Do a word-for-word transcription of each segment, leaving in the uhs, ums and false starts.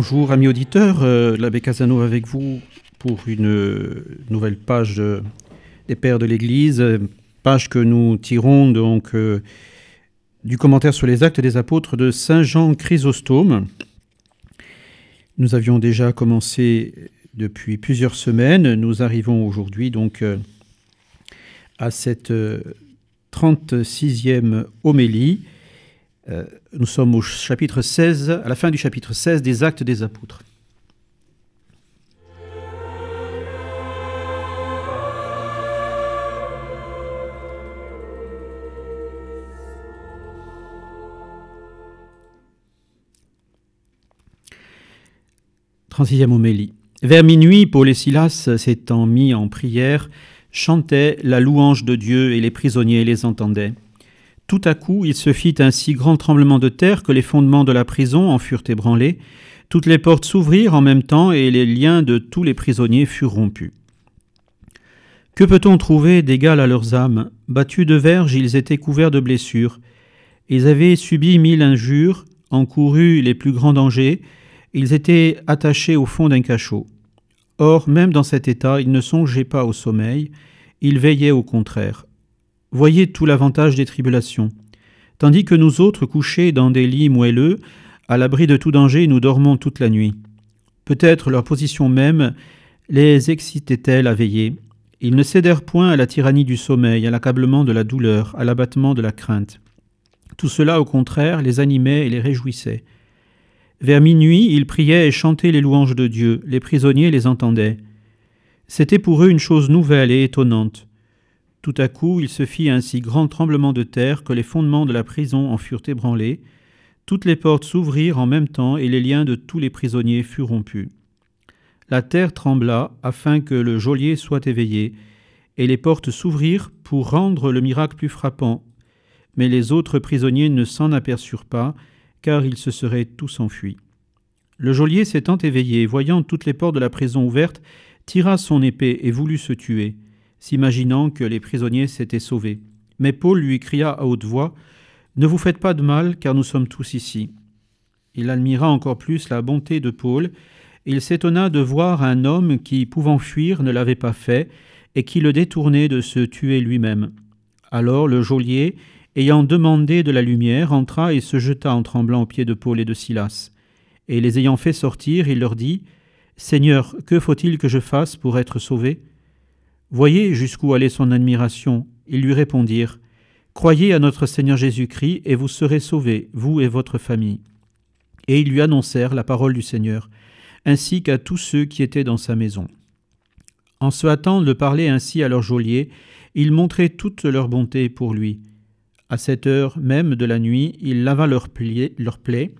Bonjour amis auditeurs, euh, l'abbé Casano avec vous pour une euh, nouvelle page euh, des Pères de l'Église, euh, page que nous tirons donc euh, du commentaire sur les Actes des Apôtres de Saint Jean Chrysostome. Nous avions déjà commencé depuis plusieurs semaines, nous arrivons aujourd'hui donc euh, à cette euh, trente-sixième homélie. Euh, nous sommes au chapitre seize, à la fin du chapitre seize des Actes des Apôtres. trente-sixième homélie. Vers minuit, Paul et Silas, s'étant mis en prière, chantaient la louange de Dieu et les prisonniers les entendaient. Tout à coup, il se fit un si grand tremblement de terre que les fondements de la prison en furent ébranlés. Toutes les portes s'ouvrirent en même temps et les liens de tous les prisonniers furent rompus. Que peut-on trouver d'égal à leurs âmes ? Battus de verges, ils étaient couverts de blessures. Ils avaient subi mille injures, encouru les plus grands dangers. Ils étaient attachés au fond d'un cachot. Or, même dans cet état, ils ne songeaient pas au sommeil. Ils veillaient au contraire. Voyez tout l'avantage des tribulations. Tandis que nous autres, couchés dans des lits moelleux, à l'abri de tout danger, nous dormons toute la nuit. Peut-être leur position même les excitait-elle à veiller. Ils ne cédèrent point à la tyrannie du sommeil, à l'accablement de la douleur, à l'abattement de la crainte. Tout cela, au contraire, les animait et les réjouissait. Vers minuit, ils priaient et chantaient les louanges de Dieu. Les prisonniers les entendaient. C'était pour eux une chose nouvelle et étonnante. Tout à coup, il se fit un si grand tremblement de terre que les fondements de la prison en furent ébranlés. Toutes les portes s'ouvrirent en même temps et les liens de tous les prisonniers furent rompus. La terre trembla afin que le geôlier soit éveillé, et les portes s'ouvrirent pour rendre le miracle plus frappant. Mais les autres prisonniers ne s'en aperçurent pas, car ils se seraient tous enfuis. Le geôlier s'étant éveillé, voyant toutes les portes de la prison ouvertes, tira son épée et voulut se tuer, s'imaginant que les prisonniers s'étaient sauvés. Mais Paul lui cria à haute voix « Ne vous faites pas de mal, car nous sommes tous ici. » Il admira encore plus la bonté de Paul, et il s'étonna de voir un homme qui, pouvant fuir, ne l'avait pas fait, et qui le détournait de se tuer lui-même. Alors le geôlier, ayant demandé de la lumière, entra et se jeta en tremblant aux pieds de Paul et de Silas. Et les ayant fait sortir, il leur dit « Seigneur, que faut-il que je fasse pour être sauvé ?» Voyez jusqu'où allait son admiration. Ils lui répondirent « Croyez à notre Seigneur Jésus-Christ et vous serez sauvés, vous et votre famille. » Et ils lui annoncèrent la parole du Seigneur, ainsi qu'à tous ceux qui étaient dans sa maison. En se hâtant de parler ainsi à leur geôlier, ils montraient toute leur bonté pour lui. À cette heure même de la nuit, il lava leurs plaies, leurs plaies,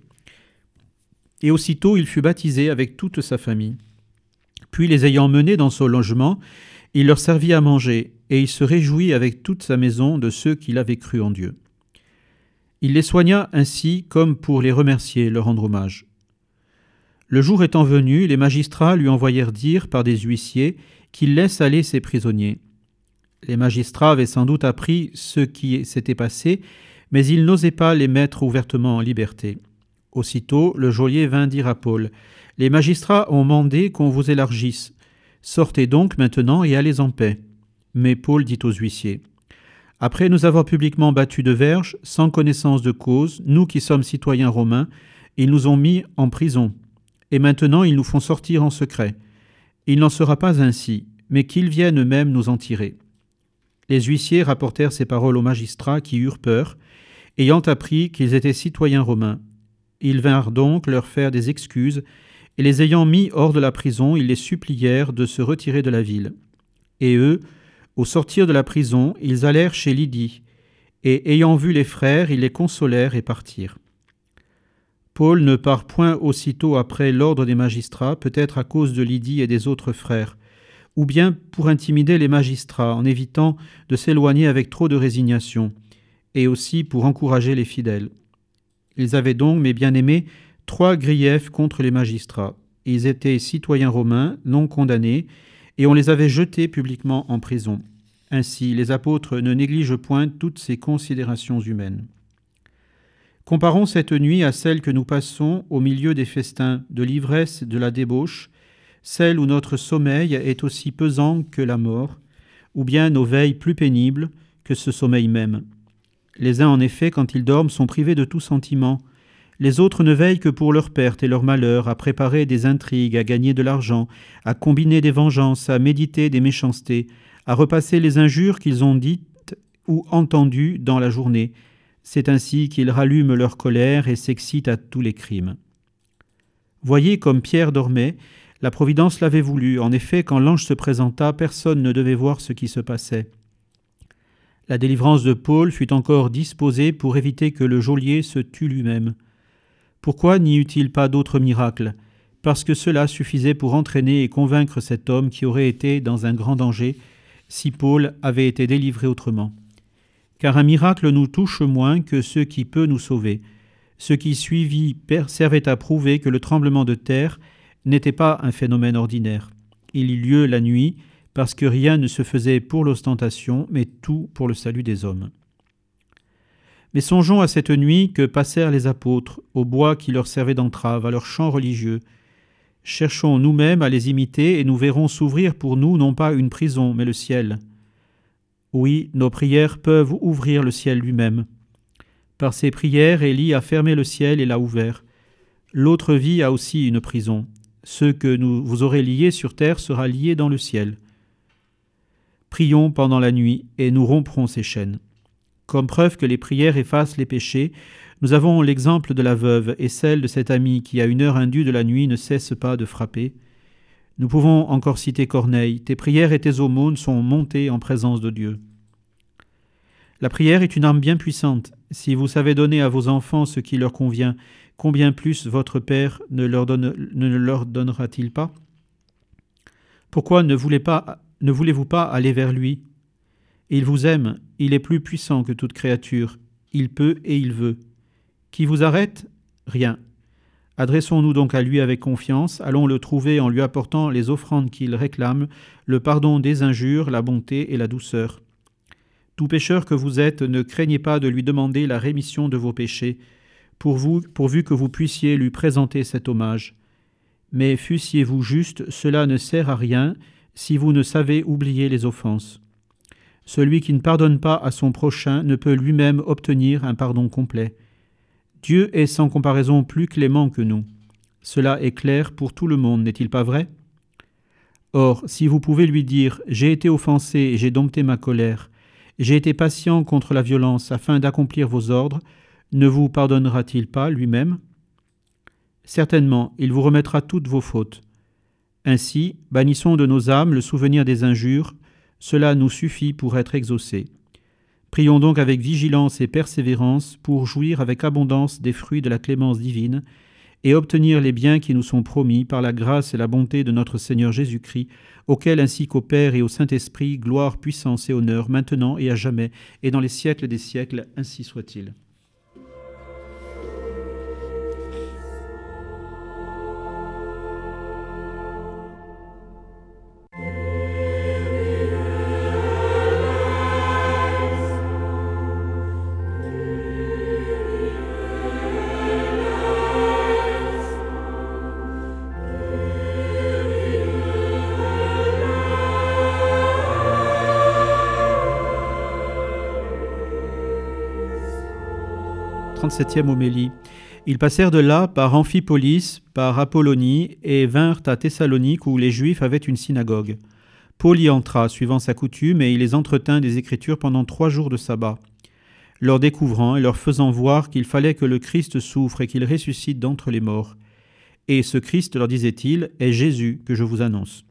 et aussitôt il fut baptisé avec toute sa famille. Puis les ayant menés dans son logement, il leur servit à manger, et il se réjouit avec toute sa maison de ceux qui l'avaient cru en Dieu. Il les soigna ainsi comme pour les remercier, leur rendre hommage. Le jour étant venu, les magistrats lui envoyèrent dire par des huissiers qu'il laisse aller ses prisonniers. Les magistrats avaient sans doute appris ce qui s'était passé, mais ils n'osaient pas les mettre ouvertement en liberté. Aussitôt, le geôlier vint dire à Paul « Les magistrats ont mandé qu'on vous élargisse. Sortez donc maintenant et allez en paix. » Mais Paul dit aux huissiers « Après nous avoir publiquement battus de verges, sans connaissance de cause, nous qui sommes citoyens romains, ils nous ont mis en prison. Et maintenant ils nous font sortir en secret. Il n'en sera pas ainsi, mais qu'ils viennent eux-mêmes nous en tirer. » Les huissiers rapportèrent ces paroles aux magistrats qui eurent peur, ayant appris qu'ils étaient citoyens romains. Ils vinrent donc leur faire des excuses, et les ayant mis hors de la prison, ils les supplièrent de se retirer de la ville. Et eux, au sortir de la prison, ils allèrent chez Lydie, et ayant vu les frères, ils les consolèrent et partirent. Paul ne part point aussitôt après l'ordre des magistrats, peut-être à cause de Lydie et des autres frères, ou bien pour intimider les magistrats en évitant de s'éloigner avec trop de résignation, et aussi pour encourager les fidèles. Ils avaient donc, mes bien-aimés, trois griefs contre les magistrats. Ils étaient citoyens romains, non condamnés, et on les avait jetés publiquement en prison. Ainsi, les apôtres ne négligent point toutes ces considérations humaines. Comparons cette nuit à celle que nous passons au milieu des festins, de l'ivresse, de la débauche, celle où notre sommeil est aussi pesant que la mort, ou bien nos veilles plus pénibles que ce sommeil même. Les uns, en effet, quand ils dorment, sont privés de tout sentiment. Les autres ne veillent que pour leur perte et leur malheur, à préparer des intrigues, à gagner de l'argent, à combiner des vengeances, à méditer des méchancetés, à repasser les injures qu'ils ont dites ou entendues dans la journée. C'est ainsi qu'ils rallument leur colère et s'excitent à tous les crimes. Voyez comme Pierre dormait, la Providence l'avait voulu. En effet, quand l'ange se présenta, personne ne devait voir ce qui se passait. La délivrance de Paul fut encore disposée pour éviter que le geôlier se tue lui-même. Pourquoi n'y eut-il pas d'autres miracles ? Parce que cela suffisait pour entraîner et convaincre cet homme qui aurait été dans un grand danger si Paul avait été délivré autrement. Car un miracle nous touche moins que ce qui peut nous sauver. Ce qui suivit servait à prouver que le tremblement de terre n'était pas un phénomène ordinaire. Il eut lieu la nuit, parce que rien ne se faisait pour l'ostentation, mais tout pour le salut des hommes. Mais songeons à cette nuit que passèrent les apôtres, au bois qui leur servait d'entrave, à leur chant religieux. Cherchons nous-mêmes à les imiter et nous verrons s'ouvrir pour nous non pas une prison, mais le ciel. Oui, nos prières peuvent ouvrir le ciel lui-même. Par ses prières, Élie a fermé le ciel et l'a ouvert. L'autre vie a aussi une prison. Ce que nous vous aurez lié sur terre sera lié dans le ciel. Prions pendant la nuit et nous romprons ces chaînes. Comme preuve que les prières effacent les péchés, nous avons l'exemple de la veuve et celle de cet ami qui, à une heure indue de la nuit, ne cesse pas de frapper. Nous pouvons encore citer Corneille. Tes prières et tes aumônes sont montées en présence de Dieu. La prière est une arme bien puissante. Si vous savez donner à vos enfants ce qui leur convient, combien plus votre Père ne leur, donne, ne leur donnera-t-il pas ? Pourquoi ne voulez pas, ne voulez-vous pas aller vers lui ? Il vous aime, il est plus puissant que toute créature, il peut et il veut. Qui vous arrête ? Rien. Adressons-nous donc à lui avec confiance, allons le trouver en lui apportant les offrandes qu'il réclame, le pardon des injures, la bonté et la douceur. Tout pécheur que vous êtes, ne craignez pas de lui demander la rémission de vos péchés, pour vous, pourvu que vous puissiez lui présenter cet hommage. Mais fussiez-vous juste, cela ne sert à rien si vous ne savez oublier les offenses. Celui qui ne pardonne pas à son prochain ne peut lui-même obtenir un pardon complet. Dieu est sans comparaison plus clément que nous. Cela est clair pour tout le monde, n'est-il pas vrai ? Or, si vous pouvez lui dire « J'ai été offensé et j'ai dompté ma colère, j'ai été patient contre la violence afin d'accomplir vos ordres », ne vous pardonnera-t-il pas lui-même ? Certainement, il vous remettra toutes vos fautes. Ainsi, bannissons de nos âmes le souvenir des injures, cela nous suffit pour être exaucés. Prions donc avec vigilance et persévérance pour jouir avec abondance des fruits de la clémence divine et obtenir les biens qui nous sont promis par la grâce et la bonté de notre Seigneur Jésus-Christ, auquel ainsi qu'au Père et au Saint-Esprit, gloire, puissance et honneur, maintenant et à jamais, et dans les siècles des siècles, ainsi soit-il. trente-septième homélie. Ils passèrent de là par Amphipolis, par Apollonie, et vinrent à Thessalonique où les Juifs avaient une synagogue. Paul y entra, suivant sa coutume, et il les entretint des Écritures pendant trois jours de sabbat, leur découvrant et leur faisant voir qu'il fallait que le Christ souffre et qu'il ressuscite d'entre les morts. Et ce Christ, leur disait-il, est Jésus que je vous annonce.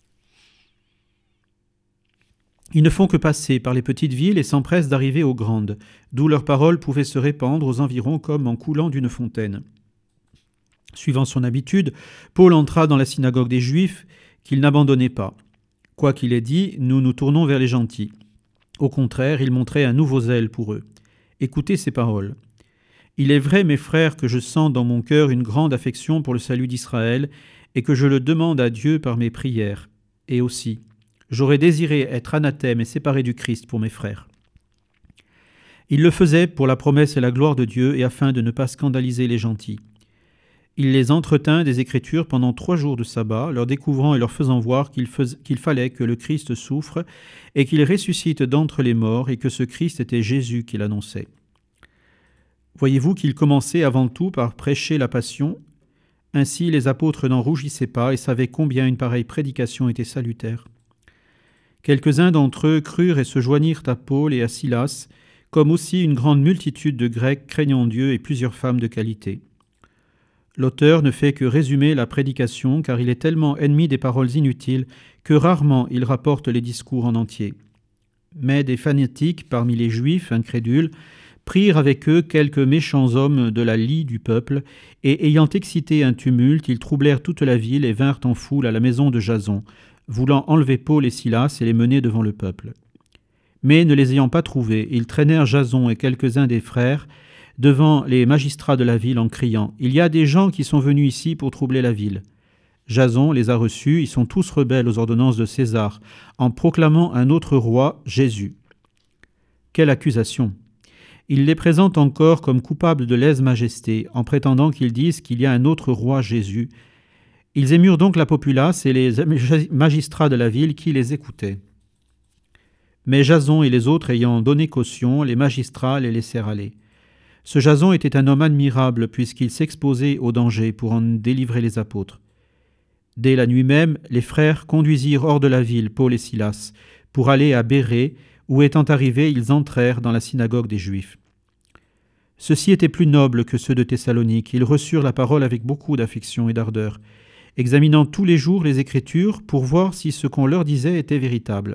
Ils ne font que passer par les petites villes et s'empressent d'arriver aux grandes, d'où leurs paroles pouvaient se répandre aux environs comme en coulant d'une fontaine. Suivant son habitude, Paul entra dans la synagogue des Juifs, qu'il n'abandonnait pas. Quoi qu'il ait dit, nous nous tournons vers les gentils. Au contraire, il montrait un nouveau zèle pour eux. Écoutez ces paroles. « Il est vrai, mes frères, que je sens dans mon cœur une grande affection pour le salut d'Israël et que je le demande à Dieu par mes prières. Et aussi, j'aurais désiré être anathème et séparé du Christ pour mes frères. Il le faisait pour la promesse et la gloire de Dieu et afin de ne pas scandaliser les gentils. Il les entretint des Écritures pendant trois jours de sabbat, leur découvrant et leur faisant voir qu'il, fais, qu'il fallait que le Christ souffre et qu'il ressuscite d'entre les morts et que ce Christ était Jésus qu'il annonçait. Voyez-vous qu'il commençait avant tout par prêcher la passion. Ainsi les apôtres n'en rougissaient pas et savaient combien une pareille prédication était salutaire. Quelques-uns d'entre eux crurent et se joignirent à Paul et à Silas, comme aussi une grande multitude de Grecs craignant Dieu et plusieurs femmes de qualité. L'auteur ne fait que résumer la prédication car il est tellement ennemi des paroles inutiles que rarement il rapporte les discours en entier. Mais des fanatiques parmi les Juifs incrédules prirent avec eux quelques méchants hommes de la lie du peuple, et ayant excité un tumulte, ils troublèrent toute la ville et vinrent en foule à la maison de Jason, voulant enlever Paul et Silas et les mener devant le peuple. Mais ne les ayant pas trouvés, ils traînèrent Jason et quelques-uns des frères devant les magistrats de la ville en criant « Il y a des gens qui sont venus ici pour troubler la ville. » Jason les a reçus, ils sont tous rebelles aux ordonnances de César, en proclamant un autre roi, Jésus. Quelle accusation! Il les présente encore comme coupables de lèse-majesté, en prétendant qu'ils disent qu'il y a un autre roi, Jésus. Ils émurent donc la populace et les magistrats de la ville qui les écoutaient. Mais Jason et les autres ayant donné caution, les magistrats les laissèrent aller. Ce Jason était un homme admirable puisqu'il s'exposait au danger pour en délivrer les apôtres. Dès la nuit même, les frères conduisirent hors de la ville Paul et Silas pour aller à Bérée, où étant arrivés, ils entrèrent dans la synagogue des Juifs. Ceux-ci étaient plus nobles que ceux de Thessalonique. Ils reçurent la parole avec beaucoup d'affection et d'ardeur, examinant tous les jours les Écritures pour voir si ce qu'on leur disait était véritable.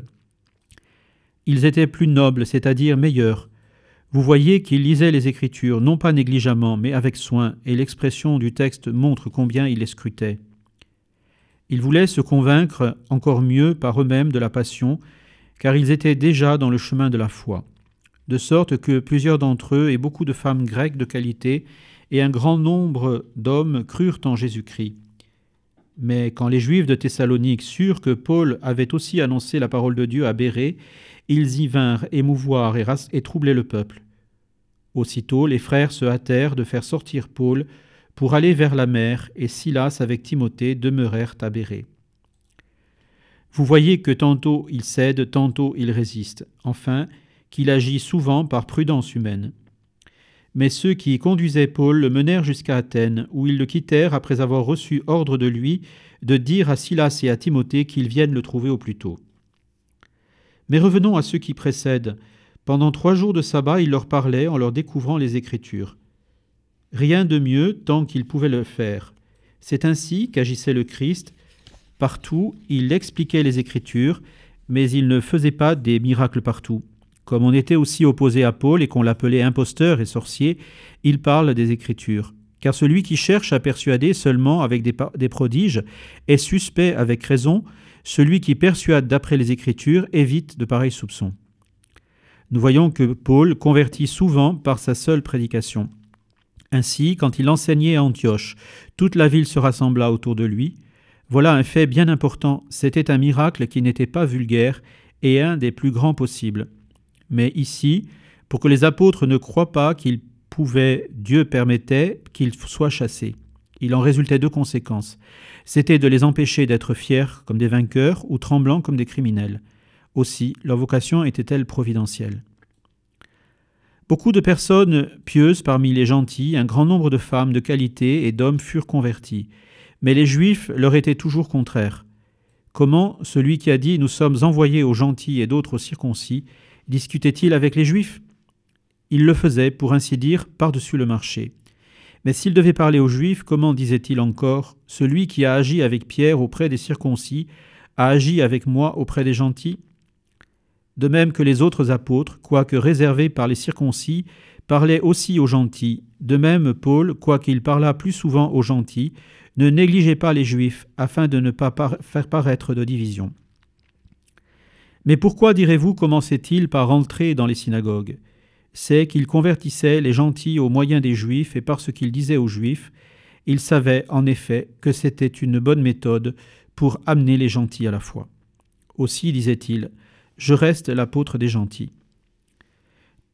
Ils étaient plus nobles, c'est-à-dire meilleurs. Vous voyez qu'ils lisaient les Écritures, non pas négligemment, mais avec soin, et l'expression du texte montre combien ils les scrutaient. Ils voulaient se convaincre encore mieux par eux-mêmes de la passion, car ils étaient déjà dans le chemin de la foi, de sorte que plusieurs d'entre eux et beaucoup de femmes grecques de qualité et un grand nombre d'hommes crurent en Jésus-Christ. Mais quand les Juifs de Thessalonique surent que Paul avait aussi annoncé la parole de Dieu à Bérée, ils y vinrent émouvoir et, et troubler le peuple. Aussitôt, les frères se hâtèrent de faire sortir Paul pour aller vers la mer, et Silas avec Timothée demeurèrent à Bérée. Vous voyez que tantôt il cède, tantôt il résiste, enfin qu'il agit souvent par prudence humaine. Mais ceux qui conduisaient Paul le menèrent jusqu'à Athènes, où ils le quittèrent après avoir reçu ordre de lui de dire à Silas et à Timothée qu'ils viennent le trouver au plus tôt. Mais revenons à ceux qui précèdent. Pendant trois jours de sabbat, il leur parlait en leur découvrant les Écritures. Rien de mieux tant qu'il pouvait le faire. C'est ainsi qu'agissait le Christ. Partout, il expliquait les Écritures, mais il ne faisait pas des miracles partout. Comme on était aussi opposé à Paul et qu'on l'appelait imposteur et sorcier, il parle des Écritures. Car celui qui cherche à persuader seulement avec des, des prodiges est suspect avec raison. Celui qui persuade d'après les Écritures évite de pareils soupçons. Nous voyons que Paul convertit souvent par sa seule prédication. Ainsi, quand il enseignait à Antioche, toute la ville se rassembla autour de lui. Voilà un fait bien important. C'était un miracle qui n'était pas vulgaire et un des plus grands possibles. Mais ici, pour que les apôtres ne croient pas qu'ils pouvaient, Dieu permettait qu'ils soient chassés. Il en résultait deux conséquences. C'était de les empêcher d'être fiers comme des vainqueurs ou tremblants comme des criminels. Aussi, leur vocation était-elle providentielle. Beaucoup de personnes pieuses parmi les gentils, un grand nombre de femmes de qualité et d'hommes furent convertis. Mais les Juifs leur étaient toujours contraires. Comment celui qui a dit « Nous sommes envoyés aux gentils et d'autres aux circoncis » discutait-il avec les Juifs? Il le faisait, pour ainsi dire, par-dessus le marché. Mais s'il devait parler aux Juifs, comment disait-il encore « Celui qui a agi avec Pierre auprès des circoncis a agi avec moi auprès des gentils » De même que les autres apôtres, quoique réservés par les circoncis, parlaient aussi aux gentils. De même, Paul, quoiqu'il parlât plus souvent aux gentils, ne négligeait pas les Juifs, afin de ne pas par- faire paraître de division. Mais pourquoi, direz-vous, commençait-il par entrer dans les synagogues? C'est qu'il convertissait les gentils au moyen des Juifs, et par ce qu'il disait aux Juifs, il savait en effet que c'était une bonne méthode pour amener les gentils à la foi. Aussi, disait-il, « Je reste l'apôtre des gentils. »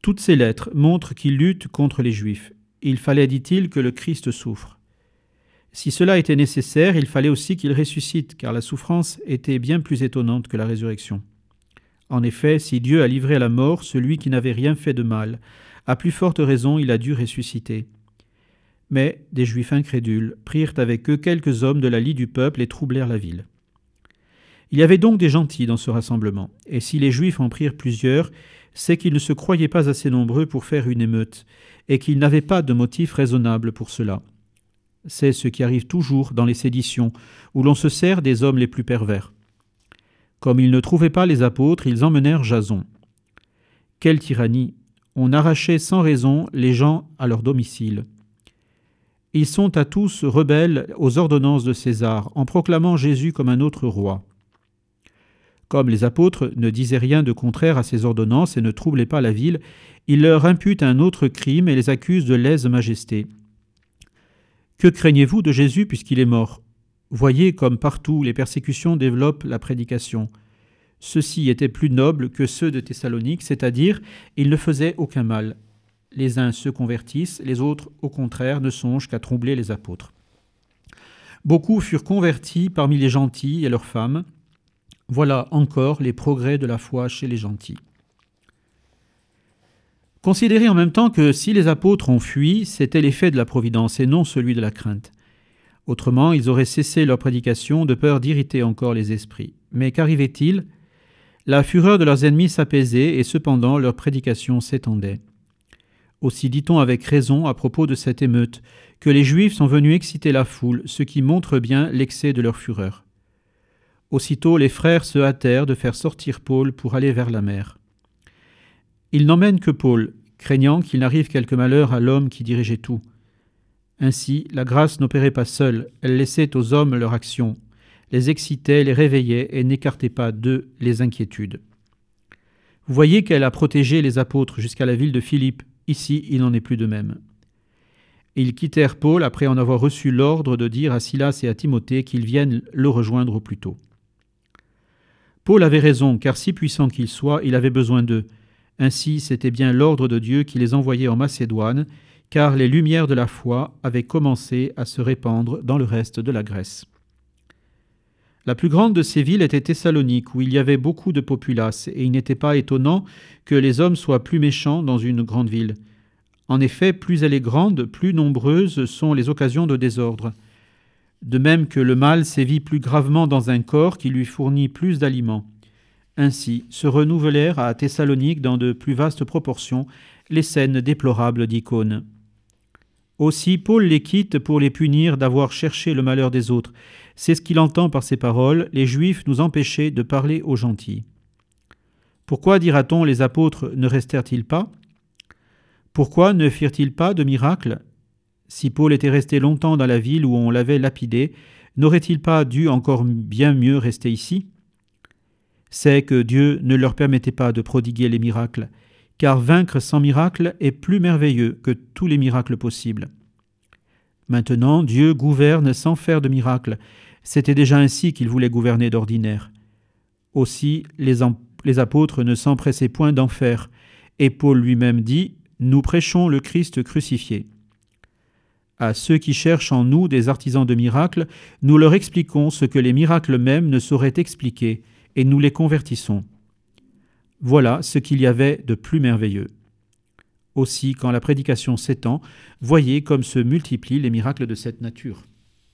Toutes ces lettres montrent qu'il lutte contre les Juifs. Il fallait, dit-il, que le Christ souffre. Si cela était nécessaire, il fallait aussi qu'il ressuscite, car la souffrance était bien plus étonnante que la résurrection. En effet, si Dieu a livré à la mort celui qui n'avait rien fait de mal, à plus forte raison il a dû ressusciter. Mais des Juifs incrédules prirent avec eux quelques hommes de la lie du peuple et troublèrent la ville. Il y avait donc des gentils dans ce rassemblement, et si les Juifs en prirent plusieurs, c'est qu'ils ne se croyaient pas assez nombreux pour faire une émeute, et qu'ils n'avaient pas de motif raisonnable pour cela. C'est ce qui arrive toujours dans les séditions, où l'on se sert des hommes les plus pervers. Comme ils ne trouvaient pas les apôtres, ils emmenèrent Jason. Quelle tyrannie! On arrachait sans raison les gens à leur domicile. Ils sont à tous rebelles aux ordonnances de César, en proclamant Jésus comme un autre roi. Comme les apôtres ne disaient rien de contraire à ces ordonnances et ne troublaient pas la ville, ils leur imputent un autre crime et les accusent de lèse-majesté. Que craignez-vous de Jésus puisqu'il est mort ? Voyez comme partout les persécutions développent la prédication. Ceux-ci étaient plus nobles que ceux de Thessalonique, c'est-à-dire ils ne faisaient aucun mal. Les uns se convertissent, les autres, au contraire, ne songent qu'à troubler les apôtres. Beaucoup furent convertis parmi les gentils et leurs femmes. Voilà encore les progrès de la foi chez les gentils. Considérez en même temps que si les apôtres ont fui, c'était l'effet de la providence et non celui de la crainte. Autrement, ils auraient cessé leur prédication de peur d'irriter encore les esprits. Mais qu'arrivait-il ? La fureur de leurs ennemis s'apaisait et cependant leur prédication s'étendait. Aussi dit-on avec raison à propos de cette émeute que les Juifs sont venus exciter la foule, ce qui montre bien l'excès de leur fureur. Aussitôt les frères se hâtèrent de faire sortir Paul pour aller vers la mer. Ils n'emmènent que Paul, craignant qu'il n'arrive quelque malheur à l'homme qui dirigeait tout. Ainsi, la grâce n'opérait pas seule, elle laissait aux hommes leur action, les excitait, les réveillait et n'écartait pas d'eux les inquiétudes. Vous voyez qu'elle a protégé les apôtres jusqu'à la ville de Philippe. Ici, il n'en est plus de même. Ils quittèrent Paul après en avoir reçu l'ordre de dire à Silas et à Timothée qu'ils viennent le rejoindre au plus tôt. Paul avait raison, car si puissant qu'il soit, il avait besoin d'eux. Ainsi, c'était bien l'ordre de Dieu qui les envoyait en Macédoine, car les lumières de la foi avaient commencé à se répandre dans le reste de la Grèce. La plus grande de ces villes était Thessalonique, où il y avait beaucoup de populace, et il n'était pas étonnant que les hommes soient plus méchants dans une grande ville. En effet, plus elle est grande, plus nombreuses sont les occasions de désordre. De même que le mal sévit plus gravement dans un corps qui lui fournit plus d'aliments. Ainsi se renouvelèrent à Thessalonique dans de plus vastes proportions les scènes déplorables d'Icône. Aussi Paul les quitte pour les punir d'avoir cherché le malheur des autres. C'est ce qu'il entend par ces paroles, les Juifs nous empêchaient de parler aux gentils. Pourquoi, dira-t-on, les apôtres ne restèrent-ils pas ? Pourquoi ne firent-ils pas de miracles ? Si Paul était resté longtemps dans la ville où on l'avait lapidé, n'aurait-il pas dû encore bien mieux rester ici ? C'est que Dieu ne leur permettait pas de prodiguer les miracles, car vaincre sans miracle est plus merveilleux que tous les miracles possibles. Maintenant, Dieu gouverne sans faire de miracles. C'était déjà ainsi qu'il voulait gouverner d'ordinaire. Aussi, les, em- les apôtres ne s'empressaient point d'en faire, et Paul lui-même dit « Nous prêchons le Christ crucifié ». À ceux qui cherchent en nous des artisans de miracles, nous leur expliquons ce que les miracles mêmes ne sauraient expliquer, et nous les convertissons. Voilà ce qu'il y avait de plus merveilleux. Aussi, quand la prédication s'étend, voyez comme se multiplient les miracles de cette nature.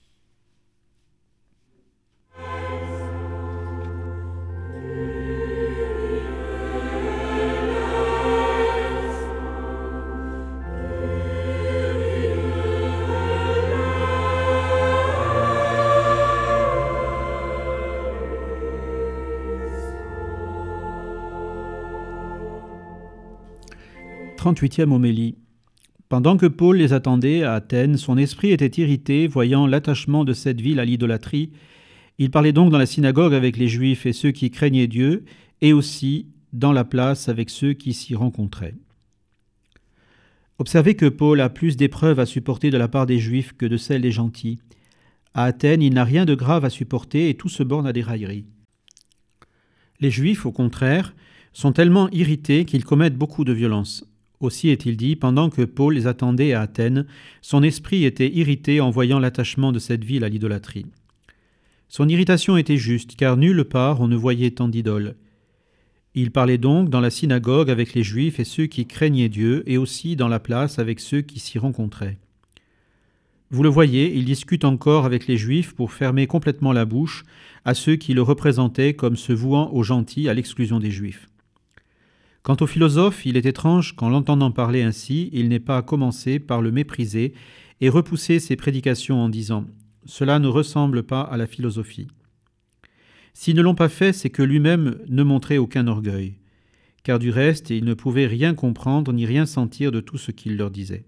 trente-huitième homélie. Pendant que Paul les attendait à Athènes, son esprit était irrité, voyant l'attachement de cette ville à l'idolâtrie. Il parlait donc dans la synagogue avec les Juifs et ceux qui craignaient Dieu, et aussi dans la place avec ceux qui s'y rencontraient. Observez que Paul a plus d'épreuves à supporter de la part des Juifs que de celles des gentils. À Athènes, il n'a rien de grave à supporter et tout se borne à des railleries. Les Juifs, au contraire, sont tellement irrités qu'ils commettent beaucoup de violences. Aussi est-il dit, pendant que Paul les attendait à Athènes, son esprit était irrité en voyant l'attachement de cette ville à l'idolâtrie. Son irritation était juste, car nulle part on ne voyait tant d'idoles. Il parlait donc dans la synagogue avec les Juifs et ceux qui craignaient Dieu, et aussi dans la place avec ceux qui s'y rencontraient. Vous le voyez, il discute encore avec les Juifs pour fermer complètement la bouche à ceux qui le représentaient comme se vouant aux gentils à l'exclusion des Juifs. Quant au philosophe, il est étrange qu'en l'entendant parler ainsi, il n'ait pas commencé par le mépriser et repousser ses prédications en disant « Cela ne ressemble pas à la philosophie ». S'ils ne l'ont pas fait, c'est que lui-même ne montrait aucun orgueil, car du reste, il ne pouvait rien comprendre ni rien sentir de tout ce qu'il leur disait.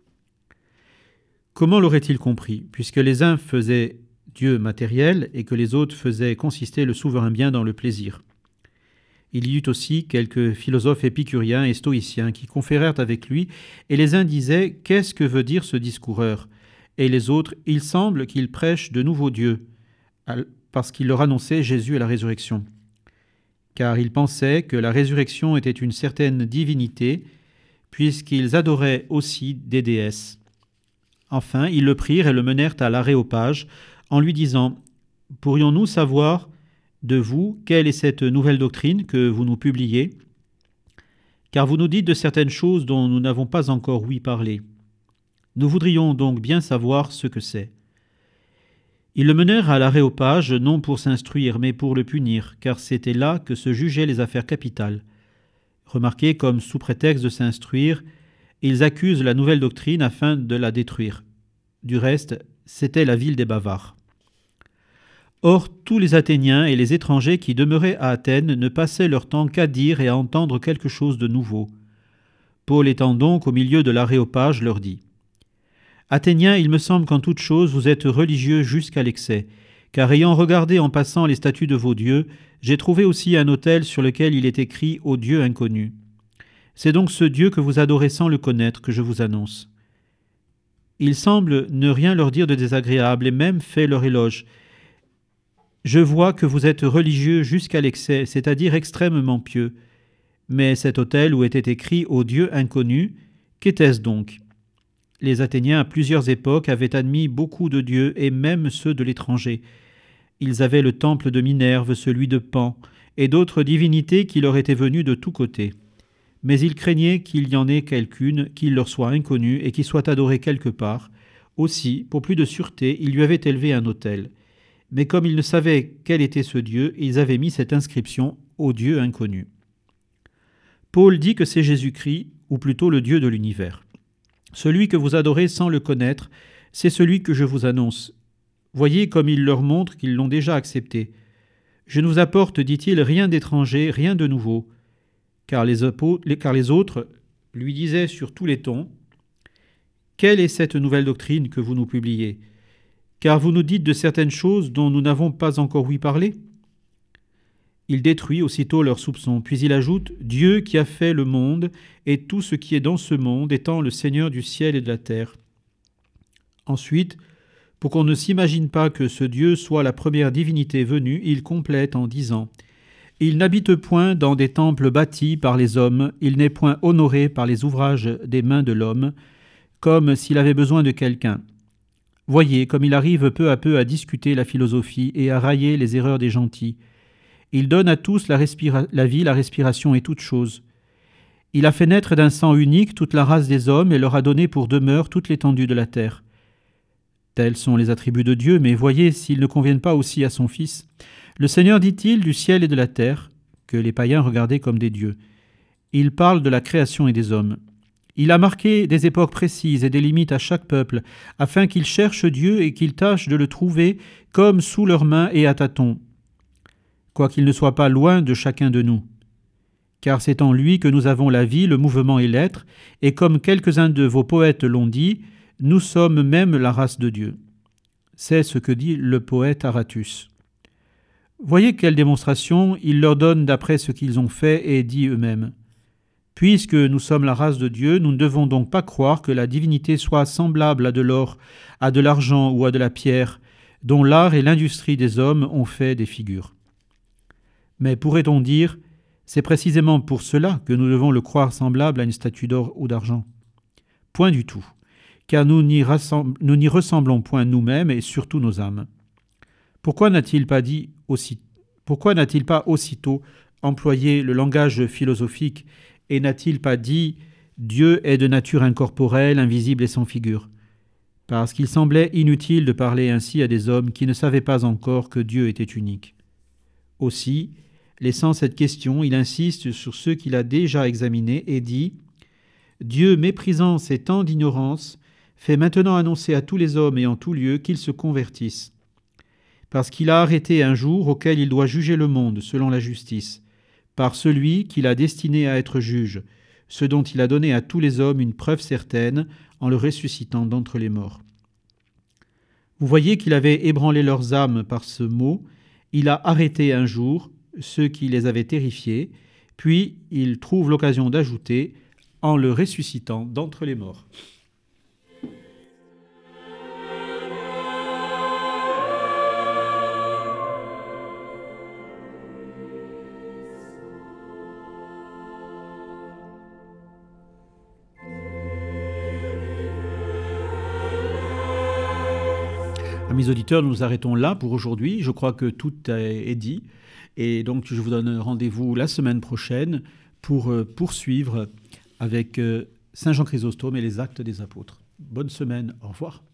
Comment l'aurait-il compris, puisque les uns faisaient Dieu matériel et que les autres faisaient consister le souverain bien dans le plaisir? Il y eut aussi quelques philosophes épicuriens et stoïciens qui conférèrent avec lui, et les uns disaient « Qu'est-ce que veut dire ce discoureur ?» Et les autres « Il semble qu'il prêche de nouveaux dieux », parce qu'il leur annonçait Jésus et la résurrection. Car ils pensaient que la résurrection était une certaine divinité, puisqu'ils adoraient aussi des déesses. Enfin, ils le prirent et le menèrent à l'Aréopage, en lui disant « Pourrions-nous savoir de vous, quelle est cette nouvelle doctrine que vous nous publiez? Car vous nous dites de certaines choses dont nous n'avons pas encore ouï parler. Nous voudrions donc bien savoir ce que c'est. » Ils le menèrent à l'Aréopage, non pour s'instruire, mais pour le punir, car c'était là que se jugeaient les affaires capitales. Remarquez comme, sous prétexte de s'instruire, ils accusent la nouvelle doctrine afin de la détruire. Du reste, c'était la ville des bavards. Or, tous les Athéniens et les étrangers qui demeuraient à Athènes ne passaient leur temps qu'à dire et à entendre quelque chose de nouveau. Paul étant donc au milieu de l'Aréopage, leur dit « Athéniens, il me semble qu'en toute chose vous êtes religieux jusqu'à l'excès, car ayant regardé en passant les statues de vos dieux, j'ai trouvé aussi un autel sur lequel il est écrit « Au Dieu inconnu ». C'est donc ce Dieu que vous adorez sans le connaître que je vous annonce. Il semble ne rien leur dire de désagréable et même fait leur éloge. Je vois que vous êtes religieux jusqu'à l'excès, c'est-à-dire extrêmement pieux. Mais cet autel où était écrit « Au Dieu inconnu », qu'était-ce donc? Les Athéniens à plusieurs époques avaient admis beaucoup de dieux et même ceux de l'étranger. Ils avaient le temple de Minerve, celui de Pan, et d'autres divinités qui leur étaient venues de tous côtés. Mais ils craignaient qu'il y en ait quelqu'une qui leur soit inconnue et qui soit adorée quelque part. Aussi, pour plus de sûreté, ils lui avaient élevé un autel. Mais comme ils ne savaient quel était ce Dieu, ils avaient mis cette inscription « Au Dieu inconnu ». Paul dit que c'est Jésus-Christ, ou plutôt le Dieu de l'univers. Celui que vous adorez sans le connaître, c'est celui que je vous annonce. Voyez comme il leur montre qu'ils l'ont déjà accepté. Je ne vous apporte, dit-il, rien d'étranger, rien de nouveau. Car les, car les autres lui disaient sur tous les tons « Quelle est cette nouvelle doctrine que vous nous publiez ? Car vous nous dites de certaines choses dont nous n'avons pas encore ouï parler ?» Il détruit aussitôt leurs soupçons, puis il ajoute « Dieu qui a fait le monde et tout ce qui est dans ce monde, étant le Seigneur du ciel et de la terre. » Ensuite, pour qu'on ne s'imagine pas que ce Dieu soit la première divinité venue, il complète en disant « Il n'habite point dans des temples bâtis par les hommes, il n'est point honoré par les ouvrages des mains de l'homme, comme s'il avait besoin de quelqu'un. » Voyez comme il arrive peu à peu à discuter la philosophie et à railler les erreurs des gentils. Il donne à tous la, respira- la vie, la respiration et toutes choses. Il a fait naître d'un sang unique toute la race des hommes et leur a donné pour demeure toute l'étendue de la terre. Tels sont les attributs de Dieu, mais voyez s'ils ne conviennent pas aussi à son Fils. Le Seigneur, dit-il, du ciel et de la terre, que les païens regardaient comme des dieux. Il parle de la création et des hommes. Il a marqué des époques précises et des limites à chaque peuple, afin qu'ils cherchent Dieu et qu'ils tâchent de le trouver comme sous leurs mains et à tâtons, quoiqu'il ne soit pas loin de chacun de nous. Car c'est en lui que nous avons la vie, le mouvement et l'être, et comme quelques-uns de vos poètes l'ont dit, nous sommes même la race de Dieu. C'est ce que dit le poète Aratus. Voyez quelle démonstration il leur donne d'après ce qu'ils ont fait et dit eux-mêmes. Puisque nous sommes la race de Dieu, nous ne devons donc pas croire que la divinité soit semblable à de l'or, à de l'argent ou à de la pierre, dont l'art et l'industrie des hommes ont fait des figures. Mais pourrait-on dire, C'est précisément pour cela que nous devons le croire semblable à une statue d'or ou d'argent. Point du tout, car nous n'y rassem- nous n'y ressemblons point nous-mêmes et surtout nos âmes. Pourquoi n'a-t-il pas dit aussi, pourquoi n'a-t-il pas aussitôt employé le langage philosophique et n'a-t-il pas dit « Dieu est de nature incorporelle, invisible et sans figure » parce qu'il semblait inutile de parler ainsi à des hommes qui ne savaient pas encore que Dieu était unique. Aussi, laissant cette question, il insiste sur ceux qu'il a déjà examinés et dit « Dieu, méprisant ces temps d'ignorance, fait maintenant annoncer à tous les hommes et en tout lieu qu'ils se convertissent. Parce qu'il a arrêté un jour auquel il doit juger le monde selon la justice, par celui qu'il a destiné à être juge, ce dont il a donné à tous les hommes une preuve certaine en le ressuscitant d'entre les morts. » Vous voyez qu'il avait ébranlé leurs âmes par ce mot, il a arrêté un jour ceux qui les avaient terrifiés, puis il trouve l'occasion d'ajouter en le ressuscitant d'entre les morts. Amis auditeurs, nous nous arrêtons là pour aujourd'hui. Je crois que tout est dit. Et donc, je vous donne rendez-vous la semaine prochaine pour poursuivre avec Saint Jean Chrysostome et les Actes des Apôtres. Bonne semaine. Au revoir.